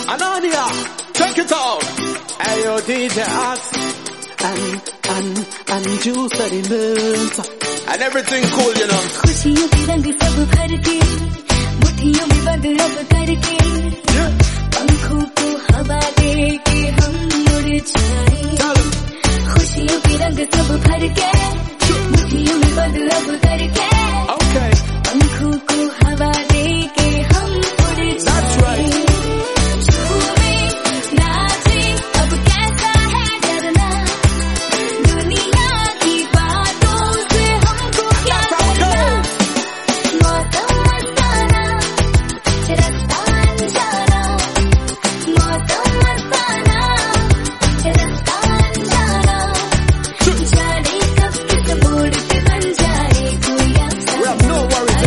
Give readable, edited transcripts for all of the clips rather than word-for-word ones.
Anania, check it out. Ayo DJ Ax and Juice Elements and everything cool, you know. खुशियों के रंग सब भर के मुट्ठियों में बंद अब करके पंखों को हवा दे के हम उड़ जाए खुशियों के रंग सब भर के मुट्ठियों में बंद अब करके पंखों को हवा दे के हम उड़ जाए झूमे नाचे अब कैसा है डरना दुनिया की बातों से हमको क्या करना मौसम मस्ताना रास्ता अनजाना मौसम मस्ताना रास्ता अनजाना जाने कब किस मोड़ पे बन जाए कोई अफसाना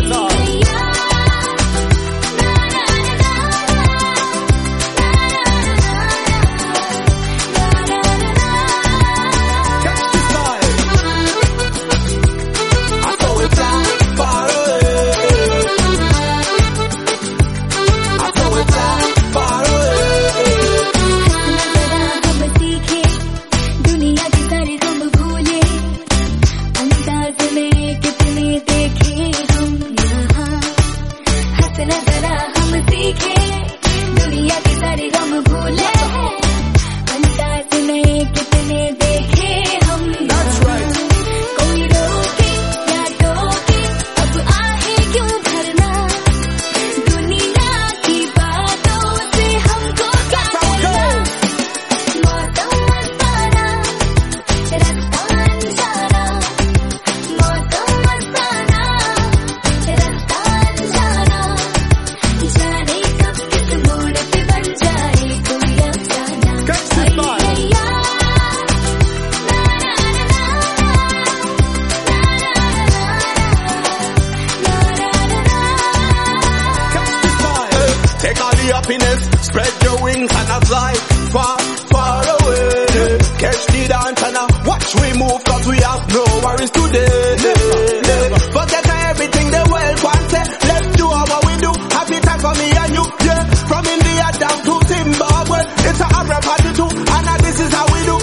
Spread your wings and fly far, far away. Catch the dance and watch we move, cause we have no worries today. Forget everything the world wants. Let's do what we do. Happy time for me and you. Yeah, from India down to Zimbabwe, it's a Arab party too, and this is how we do.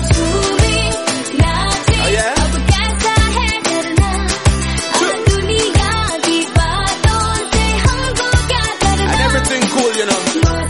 अब कैसा है डरना दुनिया की बातों से हमको क्या करना and everything cool, you know.